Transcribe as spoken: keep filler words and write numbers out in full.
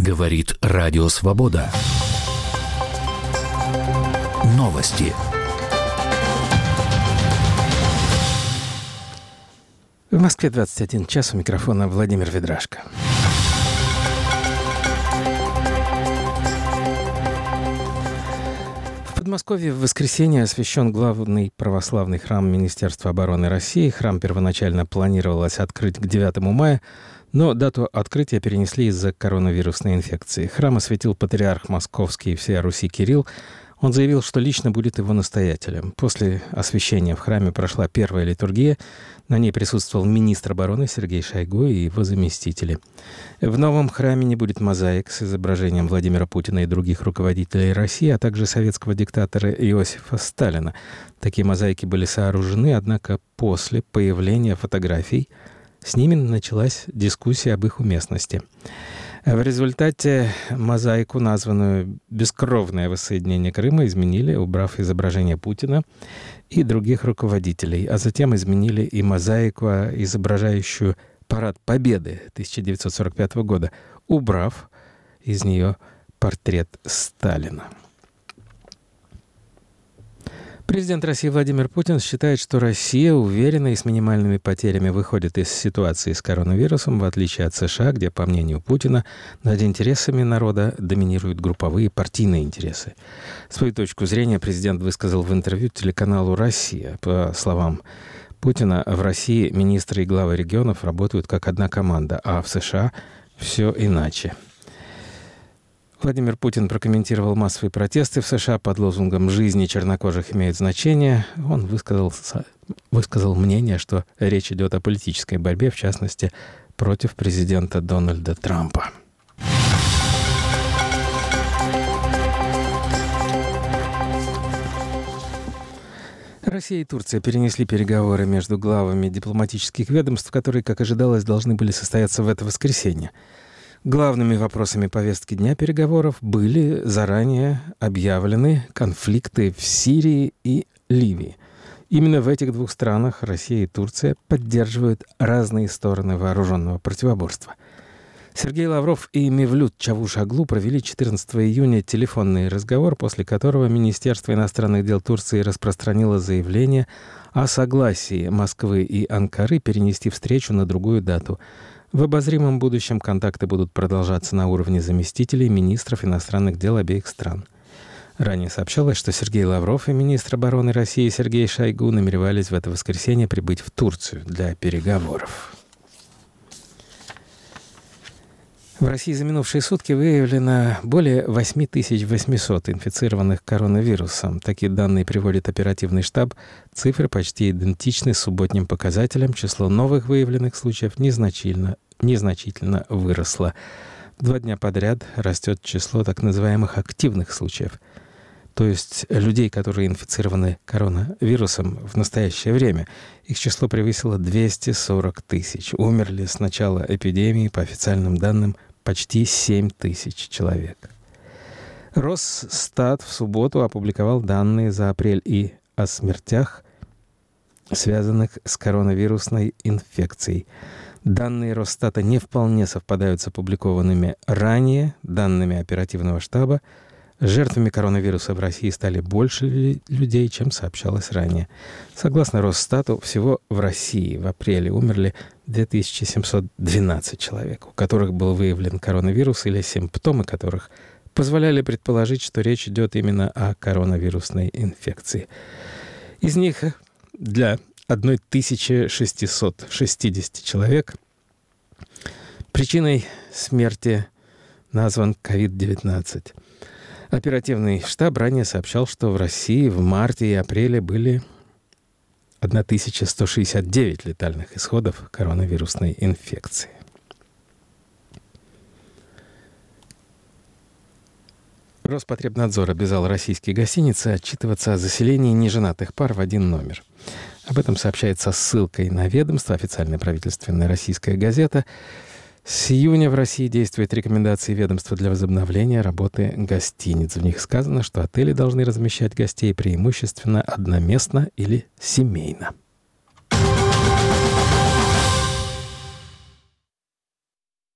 Говорит Радио Свобода. Новости. В Москве двадцать один час, у микрофона Владимир Ведрашко. В Подмосковье в воскресенье освящен главный православный храм Министерства обороны России. Храм первоначально планировалось открыть к девятому мая, но дату открытия перенесли из-за коронавирусной инфекции. Храм осветил патриарх Московский и всея Руси Кирилл. Он заявил, что лично будет его настоятелем. После освящения в храме прошла первая литургия. На ней присутствовал министр обороны Сергей Шойгу и его заместители. В новом храме не будет мозаик с изображением Владимира Путина и других руководителей России, а также советского диктатора Иосифа Сталина. Такие мозаики были сооружены, однако после появления фотографий с ними началась дискуссия об их уместности. В результате мозаику, названную «Бескровное воссоединение Крыма», изменили, убрав изображение Путина и других руководителей, а затем изменили и мозаику, изображающую Парад Победы тысяча девятьсот сорок пятого года, убрав из нее портрет Сталина. Президент России Владимир Путин считает, что Россия уверенно и с минимальными потерями выходит из ситуации с коронавирусом, в отличие от США, где, по мнению Путина, над интересами народа доминируют групповые партийные интересы. Свою точку зрения президент высказал в интервью телеканалу «Россия». По словам Путина, в России министры и главы регионов работают как одна команда, а в США все иначе. Владимир Путин прокомментировал массовые протесты в США под лозунгом «Жизни чернокожих имеет значение». Он высказал, высказал мнение, что речь идет о политической борьбе, в частности, против президента Дональда Трампа. Россия и Турция перенесли переговоры между главами дипломатических ведомств, которые, как ожидалось, должны были состояться в это воскресенье. Главными вопросами повестки дня переговоров были заранее объявлены конфликты в Сирии и Ливии. Именно в этих двух странах Россия и Турция поддерживают разные стороны вооруженного противоборства. Сергей Лавров и Мевлют Чавушоглу провели четырнадцатого июня телефонный разговор, после которого Министерство иностранных дел Турции распространило заявление о согласии Москвы и Анкары перенести встречу на другую дату. В обозримом будущем контакты будут продолжаться на уровне заместителей министров иностранных дел обеих стран. Ранее сообщалось, что Сергей Лавров и министр обороны России Сергей Шойгу намеревались в это воскресенье прибыть в Турцию для переговоров. В России за минувшие сутки выявлено более восемь тысяч восемьсот инфицированных коронавирусом. Такие данные приводит оперативный штаб. Цифры почти идентичны субботним показателям. Число новых выявленных случаев незначительно, незначительно выросло. Два дня подряд растет число так называемых активных случаев. То есть людей, которые инфицированы коронавирусом в настоящее время. Их число превысило двести сорок тысяч. Умерли с начала эпидемии, по официальным данным, почти семь тысяч человек. Росстат в субботу опубликовал данные за апрель и о смертях, связанных с коронавирусной инфекцией. Данные Росстата не вполне совпадают с опубликованными ранее данными оперативного штаба. Жертвами коронавируса в России стали больше людей, чем сообщалось ранее. Согласно Росстату, всего в России в апреле умерли две тысячи семьсот двенадцать человек, у которых был выявлен коронавирус или симптомы которых позволяли предположить, что речь идет именно о коронавирусной инфекции. Из них для тысячи шестисот шестидесяти человек причиной смерти назван ковид девятнадцать. Оперативный штаб ранее сообщал, что в России в марте и апреле были тысяча сто шестьдесят девять летальных исходов коронавирусной инфекции. Роспотребнадзор обязал российские гостиницы отчитываться о заселении неженатых пар в один номер. Об этом сообщается ссылкой на ведомство, официальная правительственная российская газета. С июня в России действуют рекомендации ведомства для возобновления работы гостиниц. В них сказано, что отели должны размещать гостей преимущественно одноместно или семейно.